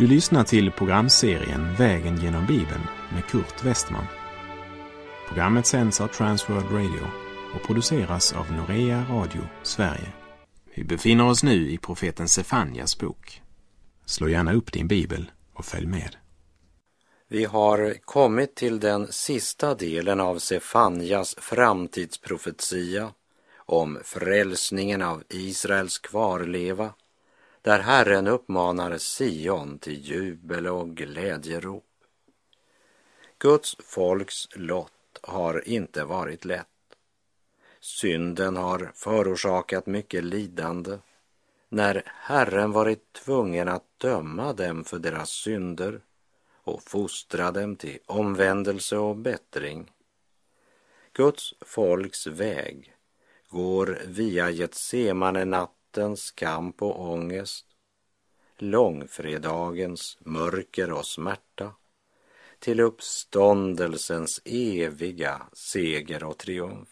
Du lyssnar till programserien Vägen genom Bibeln med Kurt Westman. Programmet sänds av Transworld Radio och produceras av Norea Radio Sverige. Vi befinner oss nu i profeten Sefanjas bok. Slå gärna upp din bibel och följ med. Vi har kommit till den sista delen av Sefanjas framtidsprofetia om frälsningen av Israels kvarleva, där Herren uppmanar Sion till jubel och glädjerop. Guds folks lott har inte varit lätt. Synden har förorsakat mycket lidande när Herren varit tvungen att döma dem för deras synder och fostra dem till omvändelse och bättring. Guds folks väg går via Getsemane nattens kamp och ångest, långfredagens mörker och smärta, till uppståndelsens eviga seger och triumf.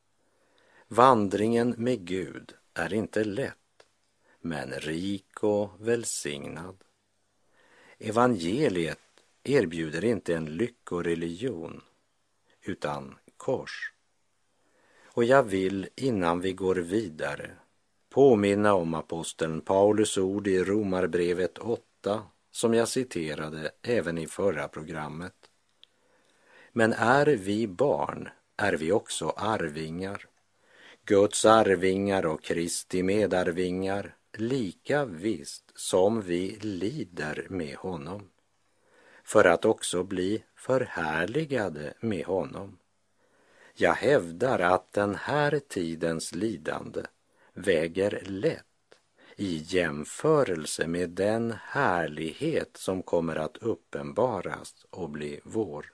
Vandringen med Gud är inte lätt, men rik och välsignad. Evangeliet erbjuder inte en lyckoreligion, utan kors. Och jag vill innan vi går vidare påminna om aposteln Paulus ord i Romarbrevet 8, som jag citerade även i förra programmet. Men är vi barn är vi också arvingar, Guds arvingar och Kristi medarvingar, lika visst som vi lider med honom, för att också bli förhärligade med honom. Jag hävdar att den här tidens lidande väger lätt i jämförelse med den härlighet som kommer att uppenbaras och bli vår.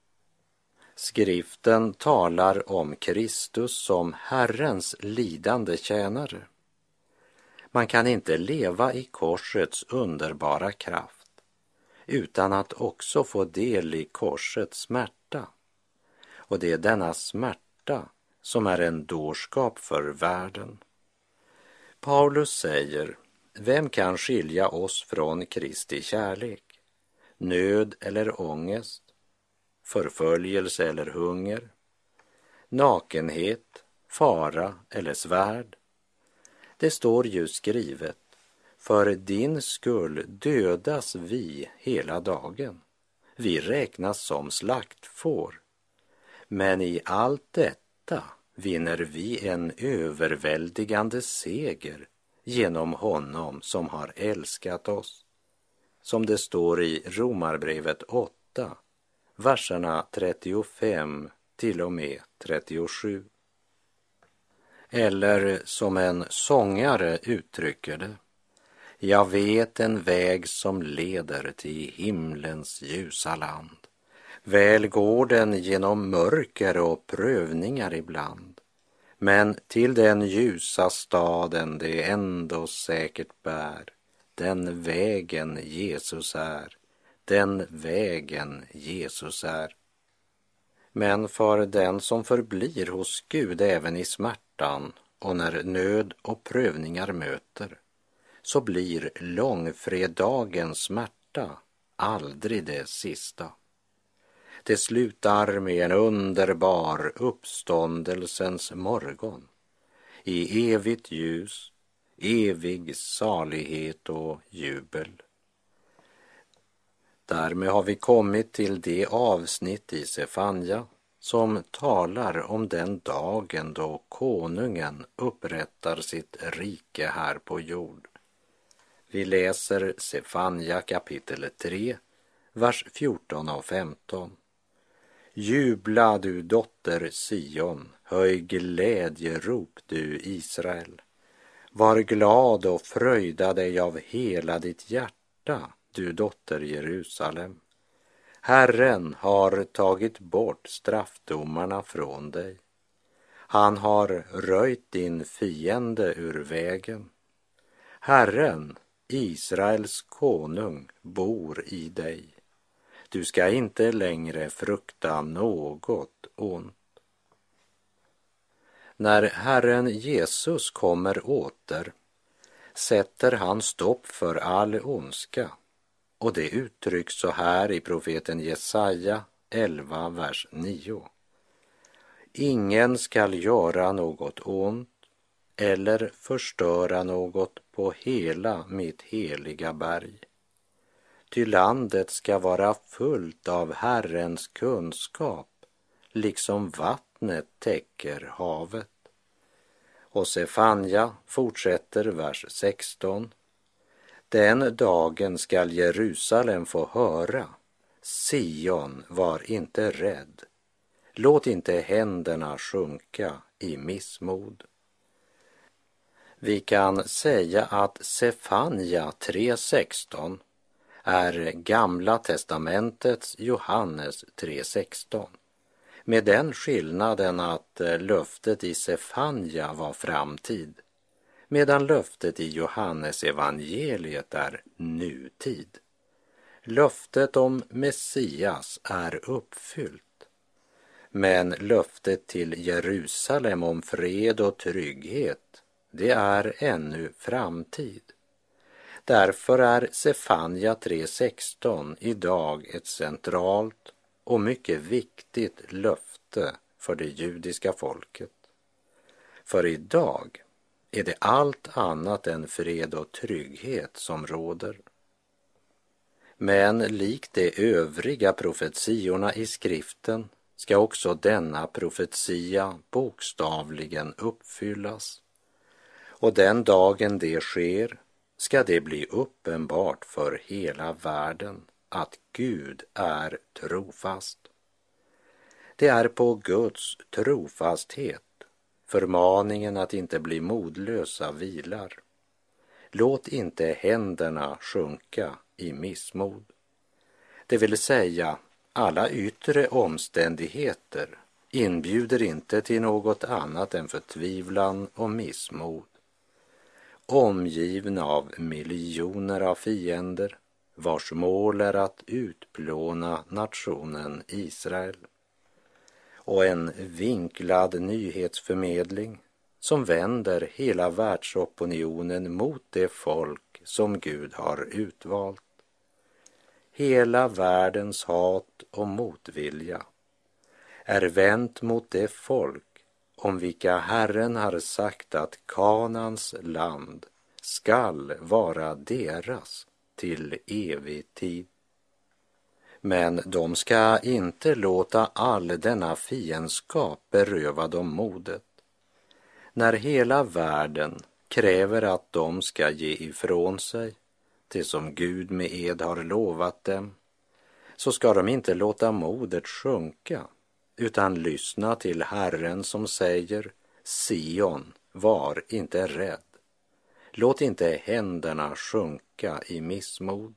Skriften talar om Kristus som Herrens lidande tjänare. Man kan inte leva i korsets underbara kraft utan att också få del i korsets smärta. Och det är denna smärta som är en dårskap för världen. Paulus säger, vem kan skilja oss från Kristi kärlek? Nöd eller ångest? Förföljelse eller hunger? Nakenhet, fara eller svärd? Det står ju skrivet, för din skull dödas vi hela dagen. Vi räknas som slaktfår. Men i allt detta vinner vi en överväldigande seger genom honom som har älskat oss. Som det står i Romarbrevet 8, verserna 35 till och med 37. Eller som en sångare uttrycker det, jag vet en väg som leder till himlens ljusa land. Väl går den genom mörker och prövningar ibland, men till den ljusa staden det ändå säkert bär. Den vägen Jesus är, den vägen Jesus är. Men för den som förblir hos Gud även i smärtan och när nöd och prövningar möter, så blir långfredagens smärta aldrig det sista. Det slutar med en underbar uppståndelsens morgon i evigt ljus, evig salighet och jubel. Därmed har vi kommit till det avsnitt i Sefanja som talar om den dagen då konungen upprättar sitt rike här på jord. Vi läser Sefanja kapitel 3, vers 14 och 15. Jubla du dotter Sion, höj glädjerop du Israel. Var glad och fröjda dig av hela ditt hjärta, du dotter Jerusalem. Herren har tagit bort straffdomarna från dig. Han har röjt din fiende ur vägen. Herren, Israels konung, bor i dig. Du ska inte längre frukta något ont. När Herren Jesus kommer åter sätter han stopp för all ondska och det uttrycks så här i profeten Jesaja 11, vers 9. Ingen skall göra något ont eller förstöra något på hela mitt heliga berg. Ty landet ska vara fullt av Herrens kunskap, liksom vattnet täcker havet. Och Sefanja fortsätter vers 16. Den dagen skall Jerusalem få höra, Sion var inte rädd. Låt inte händerna sjunka i missmod. Vi kan säga att Sefanja 3:16 är Gamla testamentets Johannes 3:16. Med den skillnaden att löftet i Sefanja var framtid, medan löftet i Johannes evangeliet är nutid. Löftet om Messias är uppfyllt, men löftet till Jerusalem om fred och trygghet, det är ännu framtid. Därför är Sefanja 3:16 idag ett centralt och mycket viktigt löfte för det judiska folket. För idag är det allt annat än fred och trygghet som råder. Men likt de övriga profetiorna i skriften ska också denna profetia bokstavligen uppfyllas. Och den dagen det sker ska det bli uppenbart för hela världen att Gud är trofast. Det är på Guds trofasthet förmaningen att inte bli modlösa vilar. Låt inte händerna sjunka i missmod. Det vill säga, alla yttre omständigheter inbjuder inte till något annat än förtvivlan och missmod. Omgivna av miljoner av fiender, vars mål är att utplåna nationen Israel. Och en vinklad nyhetsförmedling som vänder hela världsopinionen mot det folk som Gud har utvalt. Hela världens hat och motvilja är vänt mot det folk om vilka Herren har sagt att Kanans land skall vara deras till evig tid. Men de ska inte låta all denna fiendskap beröva dem modet. När hela världen kräver att de ska ge ifrån sig det som Gud med ed har lovat dem, så ska de inte låta modet sjunka, utan lyssna till Herren som säger: Sion, var inte rädd. Låt inte händerna sjunka i missmod.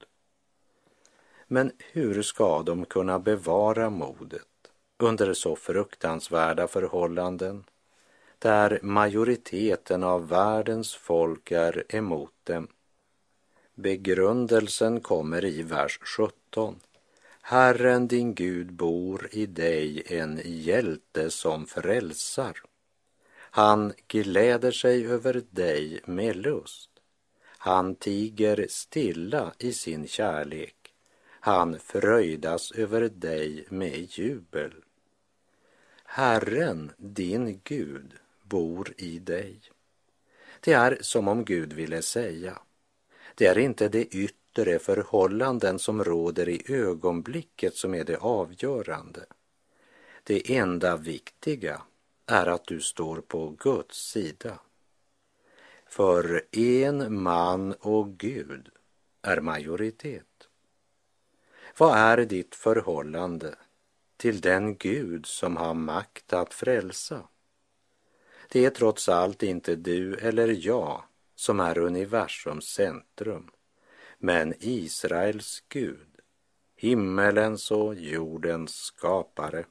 Men hur ska de kunna bevara modet under så fruktansvärda förhållanden, där majoriteten av världens folk är emot dem? Begrundelsen kommer i vers 17. Herren din Gud bor i dig, en hjälte som frälsar. Han gläder sig över dig med lust. Han tiger stilla i sin kärlek. Han fröjdas över dig med jubel. Herren, din Gud, bor i dig. Det är som om Gud ville säga: det är inte det yttre förhållanden som råder i ögonblicket som är det avgörande. Det enda viktiga är att du står på Guds sida. För en man och Gud är majoritet. Vad är ditt förhållande till den Gud som har makt att frälsa? Det är trots allt inte du eller jag som är universums centrum, men Israels Gud, himmelens och jordens skapare.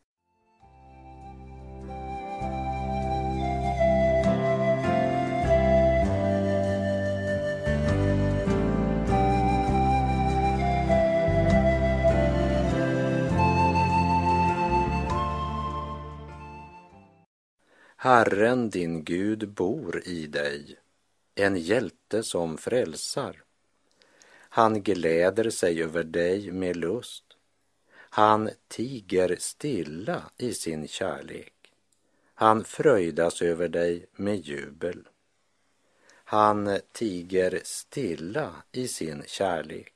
Herren din Gud bor i dig, en hjälte som frälsar. Han gläder sig över dig med lust. Han tiger stilla i sin kärlek. Han fröjdas över dig med jubel. Han tiger stilla i sin kärlek.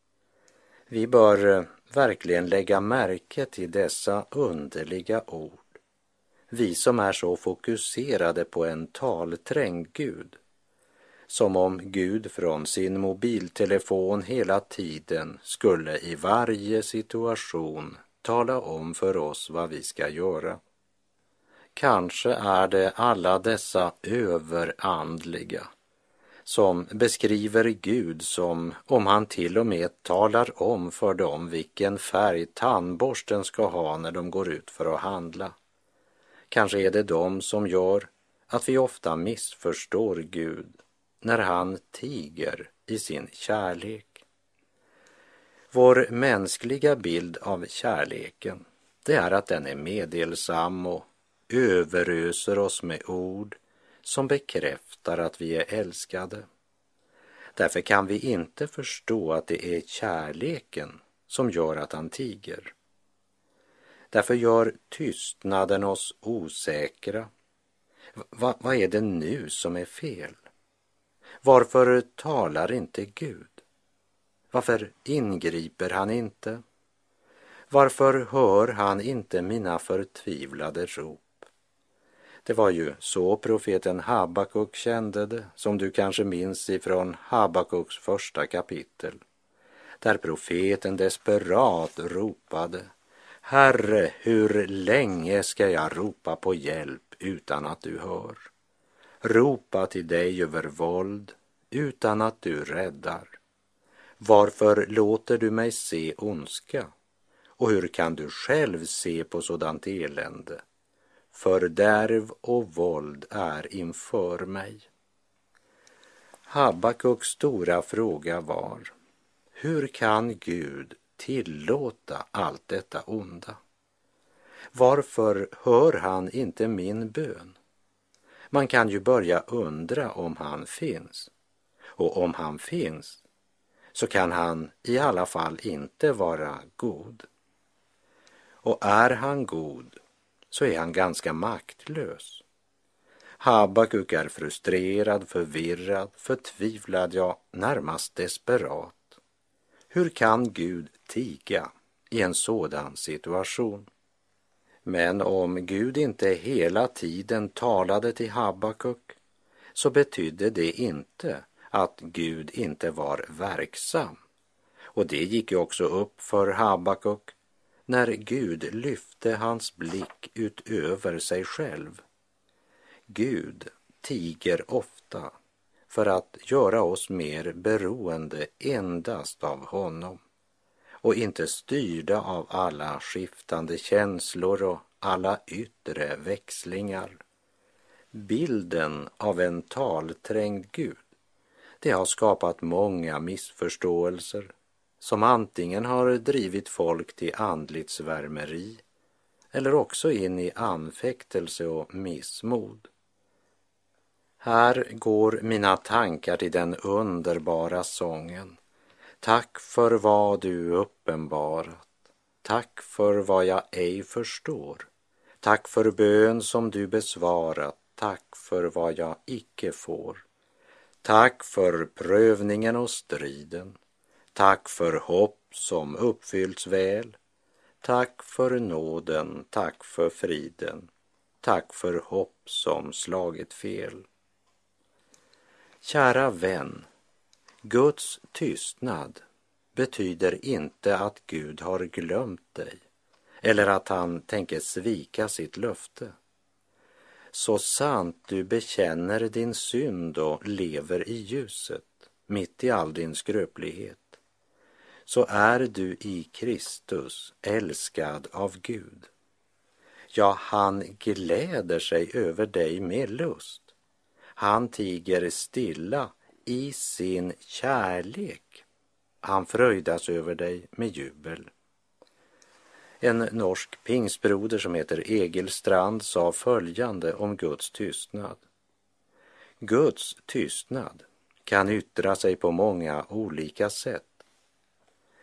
Vi bör verkligen lägga märke till dessa underliga ord. Vi som är så fokuserade på en talträngd Gud, som om Gud från sin mobiltelefon hela tiden skulle i varje situation tala om för oss vad vi ska göra. Kanske är det alla dessa överandliga som beskriver Gud som om han till och med talar om för dem vilken färg tandborsten ska ha när de går ut för att handla. Kanske är det de som gör att vi ofta missförstår Gud när han tiger i sin kärlek. Vår mänskliga bild av kärleken, det är att den är meddelsam och överöser oss med ord som bekräftar att vi är älskade. Därför kan vi inte förstå att det är kärleken som gör att han tiger. Därför gör tystnaden oss osäkra. Vad är det nu som är fel? Varför talar inte Gud? Varför ingriper han inte? Varför hör han inte mina förtvivlade rop? Det var ju så profeten Habakuk kände det, som du kanske minns ifrån Habakuks första kapitel, där profeten desperat ropade: Herre, hur länge ska jag ropa på hjälp utan att du hör? Ropa till dig över våld utan att du räddar. Varför låter du mig se ondska? Och hur kan du själv se på sådant elände? Fördärv och våld är inför mig. Habakuks stora fråga var: hur kan Gud tillåta allt detta onda? Varför hör han inte min bön? Man kan ju börja undra om han finns. Och om han finns, så kan han i alla fall inte vara god. Och är han god, så är han ganska maktlös. Habakuk är frustrerad, förvirrad, förtvivlad, ja, närmast desperat. Hur kan Gud tiga i en sådan situation? Men om Gud inte hela tiden talade till Habakuk, så betydde det inte att Gud inte var verksam. Och det gick ju också upp för Habakuk när Gud lyfte hans blick utöver sig själv. Gud tiger ofta för att göra oss mer beroende endast av honom och inte styrda av alla skiftande känslor och alla yttre växlingar. Bilden av en talträngd Gud, det har skapat många missförståelser som antingen har drivit folk till andligt svärmeri eller också in i anfäktelse och missmod. Här går mina tankar till den underbara sången: tack för vad du uppenbarat, tack för vad jag ej förstår, tack för bön som du besvarat, tack för vad jag icke får. Tack för prövningen och striden, tack för hopp som uppfyllts väl, tack för nåden, tack för friden, tack för hopp som slagit fel. Kära vän, Guds tystnad betyder inte att Gud har glömt dig eller att han tänker svika sitt löfte. Så sant du bekänner din synd och lever i ljuset, mitt i all din skröplighet, så är du i Kristus älskad av Gud. Ja, han gläder sig över dig med lust. Han tiger stilla i sin kärlek. Han fröjdas över dig med jubel. En norsk pingsbroder som heter Egil Strand sa följande om Guds tystnad. Guds tystnad kan yttra sig på många olika sätt.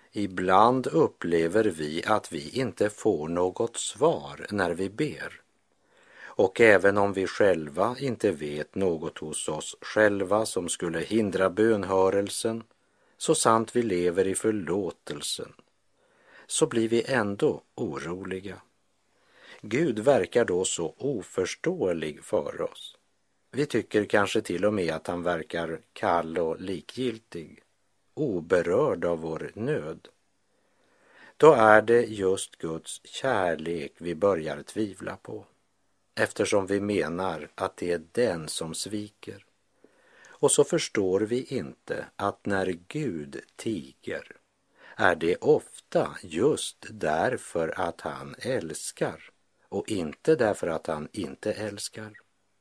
Ibland upplever vi att vi inte får något svar när vi ber. Och även om vi själva inte vet något hos oss själva som skulle hindra bönhörelsen, så sant vi lever i förlåtelsen, så blir vi ändå oroliga. Gud verkar då så oförståelig för oss. Vi tycker kanske till och med att han verkar kall och likgiltig, oberörd av vår nöd. Då är det just Guds kärlek vi börjar tvivla på, eftersom vi menar att det är den som sviker. Och så förstår vi inte att när Gud tiger är det ofta just därför att han älskar och inte därför att han inte älskar.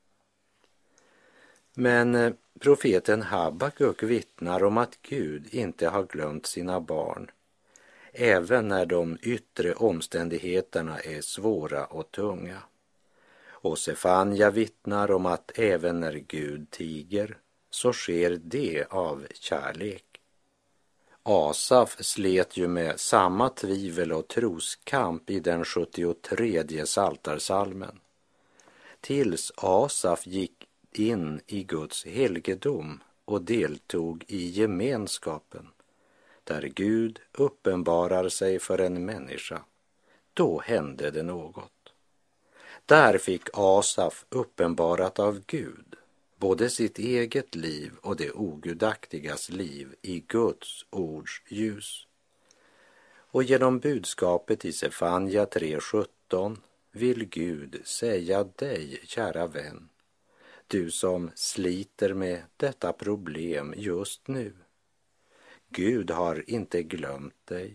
Men profeten Habakuk vittnar om att Gud inte har glömt sina barn, även när de yttre omständigheterna är svåra och tunga. Och Sefanja vittnar om att även när Gud tiger så sker det av kärlek. Asaf slet ju med samma tvivel och troskamp i den 73:e psaltarpsalmen, tills Asaf gick in i Guds helgedom och deltog i gemenskapen, där Gud uppenbarar sig för en människa. Då hände det något. Där fick Asaf uppenbarat av Gud både sitt eget liv och det ogudaktigas liv i Guds ords ljus. Och genom budskapet i Sefanja 3:17 vill Gud säga dig, kära vän, du som sliter med detta problem just nu. Gud har inte glömt dig.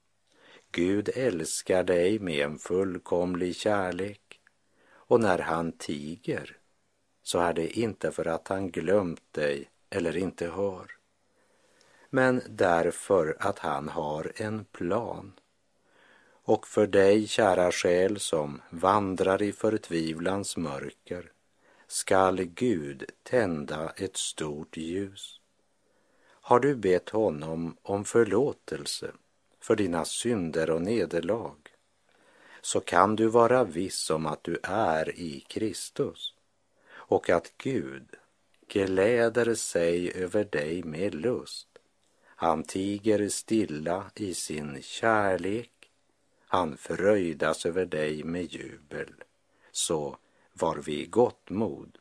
Gud älskar dig med en fullkomlig kärlek. Och när han tiger så är det inte för att han glömt dig eller inte hör, men därför att han har en plan. Och för dig, kära själ, som vandrar i förtvivlans mörker, skall Gud tända ett stort ljus. Har du bett honom om förlåtelse för dina synder och nederlag, så kan du vara viss om att du är i Kristus och att Gud gläder sig över dig med lust. Han tiger stilla i sin kärlek, han fröjdas över dig med jubel. Så var vi gott mod.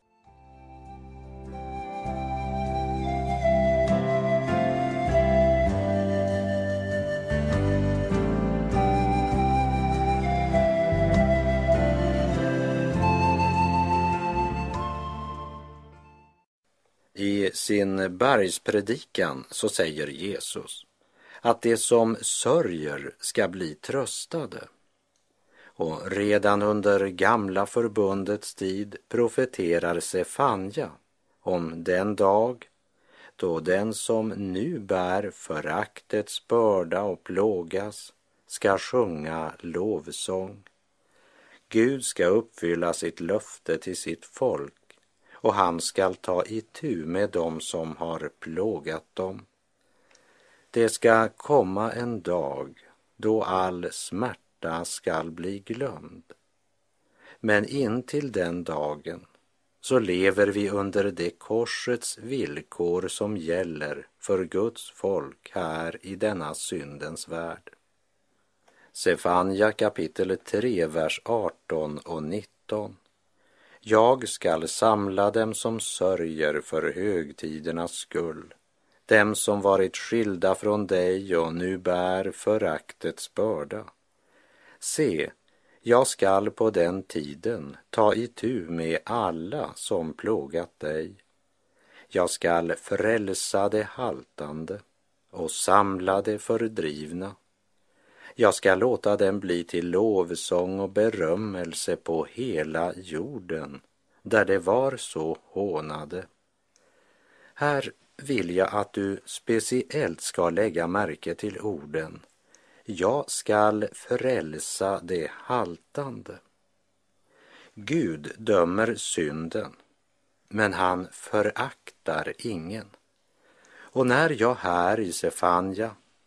I sin bergspredikan så säger Jesus att det som sörjer ska bli tröstade. Och redan under gamla förbundets tid profeterar Sefanja om den dag då den som nu bär föraktets börda och plågas ska sjunga lovsång. Gud ska uppfylla sitt löfte till sitt folk, och han skall ta itu med dem som har plågat dem. Det ska komma en dag då all smärta skall bli glömd. Men in till den dagen så lever vi under det korsets villkor som gäller för Guds folk här i denna syndens värld. Sefanja kapitel 3, vers 18 och 19. Jag skall samla dem som sörjer för högtidernas skull, dem som varit skilda från dig och nu bär föraktets börda. Se, jag skall på den tiden ta itu med alla som plågat dig. Jag skall frälsa det haltande och samla det fördrivna. Jag ska låta dem bli till lovsång och berömmelse på hela jorden, där det var så hånade. Här vill jag att du speciellt ska lägga märke till orden: jag skall frälsa det haltande. Gud dömer synden, men han föraktar ingen. Och när jag här i Sefanja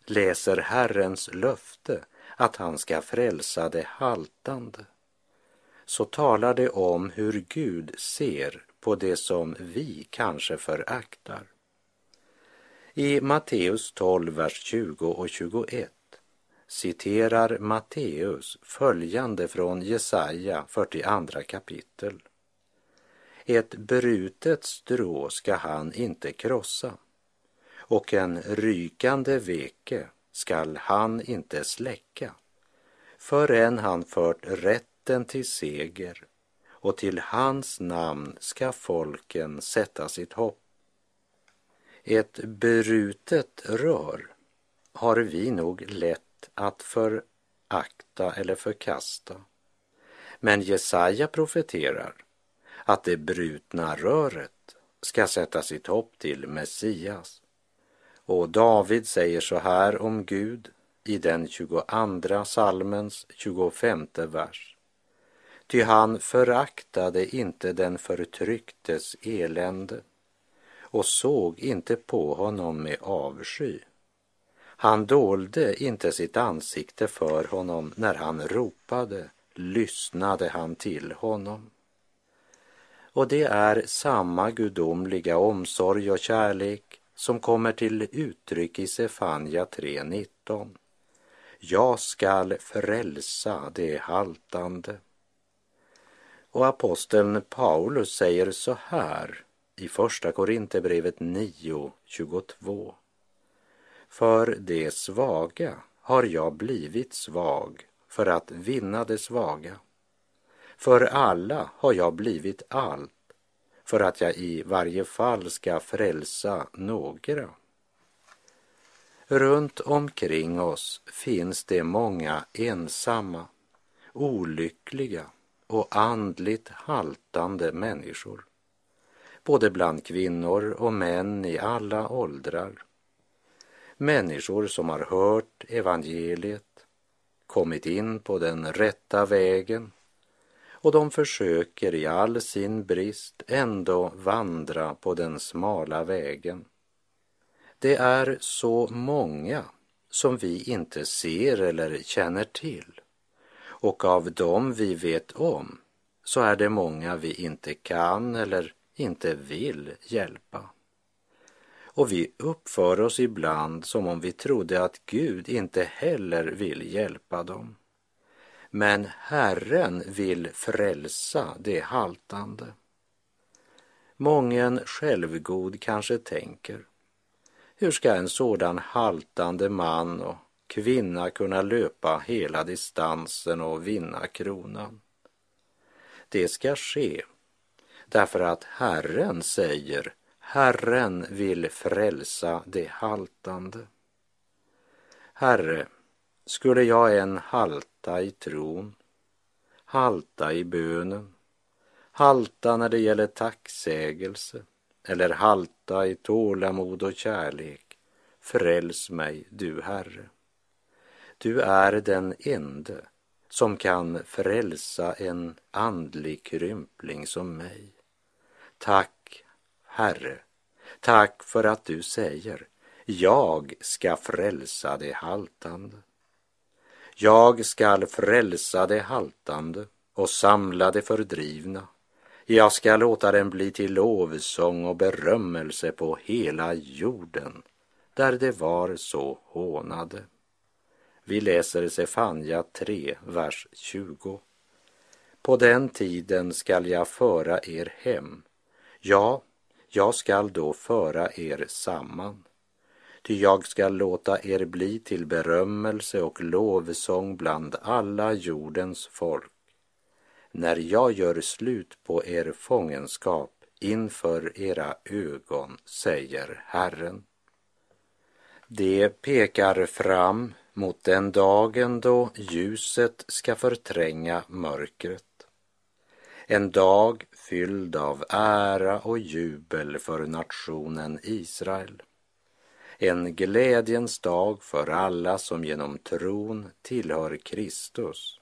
läser Herrens löfte att han ska frälsa det haltande, så talar det om hur Gud ser på det som vi kanske föraktar. I Matteus 12, vers 20 och 21 citerar Matteus följande från Jesaja 42 kapitel. Ett brutet strå ska han inte krossa, och en rykande veke skall han inte släcka, förrän han fört rätten till seger, och till hans namn ska folken sätta sitt hopp. Ett brutet rör har vi nog lätt att förakta eller förkasta. Men Jesaja profeterar att det brutna röret ska sätta sitt hopp till Messias. Och David säger så här om Gud i den 22 psalmens 25 vers. Ty han föraktade inte den förtrycktes elände och såg inte på honom med avsky. Han dolde inte sitt ansikte för honom när han ropade, lyssnade han till honom. Och det är samma gudomliga omsorg och kärlek som kommer till uttryck i Sefanja 3:19. Jag skall frälsa det haltande. Och aposteln Paulus säger så här i första Korinthierbrevet 9:22. För det svaga har jag blivit svag för att vinna det svaga. För alla har jag blivit allt för att jag i varje fall ska frälsa några. Runt omkring oss finns det många ensamma, olyckliga och andligt haltande människor, både bland kvinnor och män i alla åldrar. Människor som har hört evangeliet, kommit in på den rätta vägen, och de försöker i all sin brist ändå vandra på den smala vägen. Det är så många som vi inte ser eller känner till, och av dem vi vet om så är det många vi inte kan eller inte vill hjälpa. Och vi uppför oss ibland som om vi trodde att Gud inte heller vill hjälpa dem. Men Herren vill frälsa det haltande. Mången självgod kanske tänker, hur ska en sådan haltande man och kvinna kunna löpa hela distansen och vinna kronan? Det ska ske därför att Herren säger, Herren vill frälsa det haltande. Herre, skulle jag än halta i tron, halta i bönen, halta när det gäller tacksägelse eller halta i tålamod och kärlek, fräls mig, du Herre. Du är den ende som kan frälsa en andlig krympling som mig. Tack, Herre, tack för att du säger, jag ska frälsa det haltande. Jag ska frälsa det haltande och samla det fördrivna. Jag ska låta den bli till lovsång och berömmelse på hela jorden, där det var så hånade. Vi läser Sefanja 3, vers 20. På den tiden skall jag föra er hem. Ja, jag skall då föra er samman. Ty jag ska låta er bli till berömmelse och lovsång bland alla jordens folk, när jag gör slut på er fångenskap inför era ögon, säger Herren. Det pekar fram mot den dagen då ljuset ska förtränga mörkret. En dag fylld av ära och jubel för nationen Israel. En glädjens dag för alla som genom tron tillhör Kristus.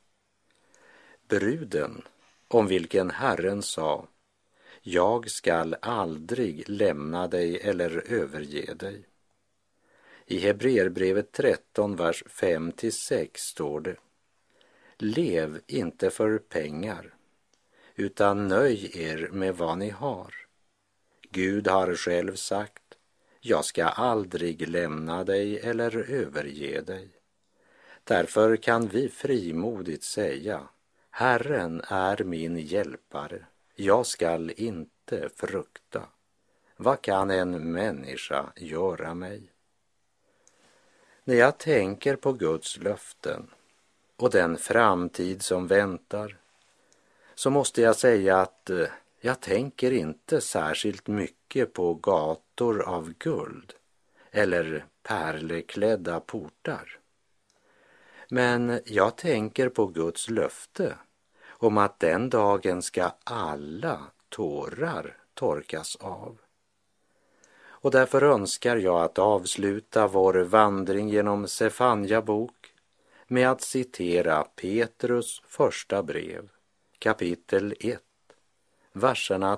Bruden, om vilken Herren sa, jag skall aldrig lämna dig eller överge dig. I Hebreerbrevet 13, vers 5-6 står det: Lev inte för pengar, utan nöj er med vad ni har. Gud har själv sagt: jag ska aldrig lämna dig eller överge dig. Därför kan vi frimodigt säga: Herren är min hjälpare, jag skall inte frukta. Vad kan en människa göra mig? När jag tänker på Guds löften och den framtid som väntar, så måste jag säga att jag tänker inte särskilt mycket på gator av guld eller pärleklädda portar. Men jag tänker på Guds löfte om att den dagen ska alla tårar torkas av. Och därför önskar jag att avsluta vår vandring genom Sefanja bok med att citera Petrus första brev, kapitel 1, verserna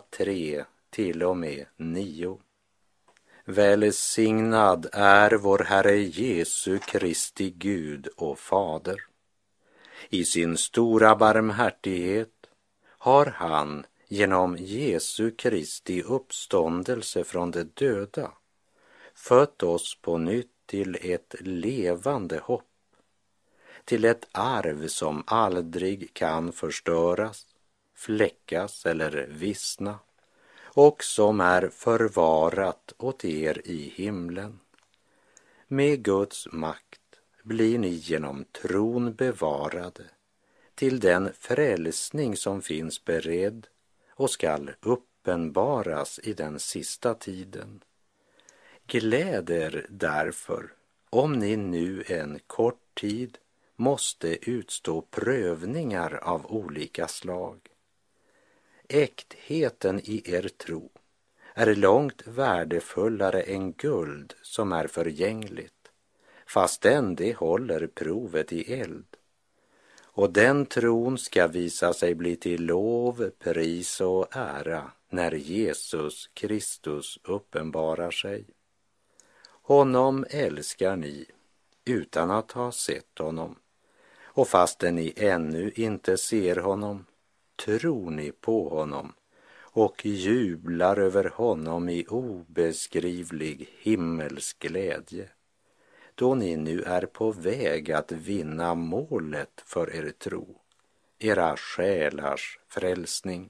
3-9. Välsignad är vår Herre Jesu Kristi Gud och Fader. I sin stora barmhärtighet har han genom Jesu Kristi uppståndelse från de döda fött oss på nytt till ett levande hopp, till ett arv som aldrig kan förstöras, fläckas eller vissna, och som är förvarat åt er i himlen. Med Guds makt blir ni genom tron bevarade till den frälsning som finns beredd och skall uppenbaras i den sista tiden. Gläd er därför, om ni nu en kort tid måste utstå prövningar av olika slag. Äktheten i er tro är långt värdefullare än guld som är förgängligt, fastän det håller provet i eld. Och den tron ska visa sig bli till lov, pris och ära när Jesus Kristus uppenbarar sig. Honom älskar ni utan att ha sett honom, och fastän ni ännu inte ser honom, tror ni på honom och jublar över honom i obeskrivlig himmelsk glädje, då ni nu är på väg att vinna målet för er tro, era själars frälsning.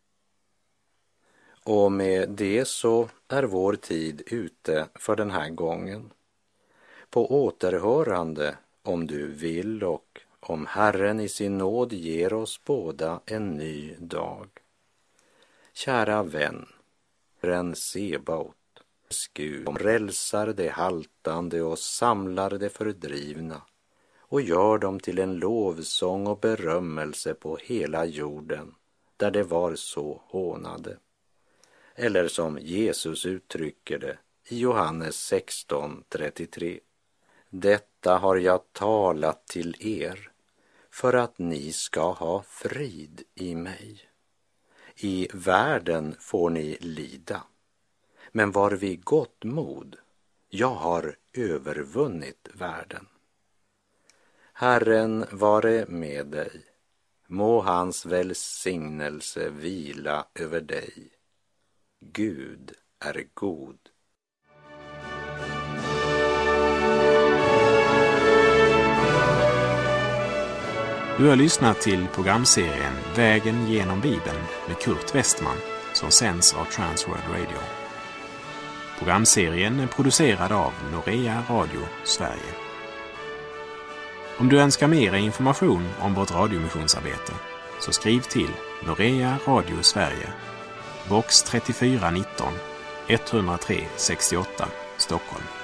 Och med det så är vår tid ute för den här gången. På återhörande, om du vill, och om Herren i sin nåd ger oss båda en ny dag. Kära vän, Herren Sebaot, Gud som rälsar det haltande och samlar det fördrivna och gör dem till en lovsång och berömmelse på hela jorden där det var så hånade. Eller som Jesus uttrycker det i Johannes 16:33. Detta har jag talat till er för att ni ska ha frid i mig. I världen får ni lida, men var vid gott mod, jag har övervunnit världen. Herren vare med dig, må hans välsignelse vila över dig. Gud är god. Du har lyssnat till programserien Vägen genom Bibeln med Kurt Westman som sänds av Transworld Radio. Programserien är producerad av Norea Radio Sverige. Om du önskar mer information om vårt radiomissionsarbete så skriv till Norea Radio Sverige, box 3419 103 68 Stockholm.